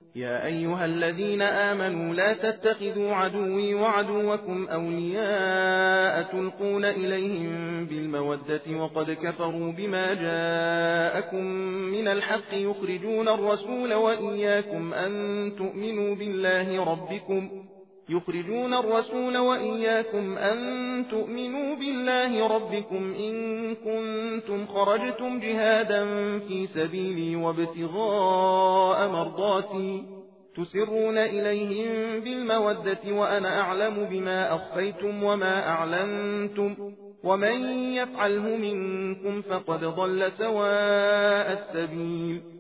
يا أيها الذين آمنوا لا تتخذوا عدوي وعدوكم أولياء تلقون إليهم بالمودة وقد كفروا بما جاءكم من الحق يخرجون الرسول وإياكم أن تؤمنوا بالله ربكم إن كنتم خرجتم جهادا في سبيلي وابتغاء مرضاتي تسرون إليهم بالمودة وأنا أعلم بما أخفيتم وما أعلنتم ومن يفعله منكم فقد ضل سواء السبيل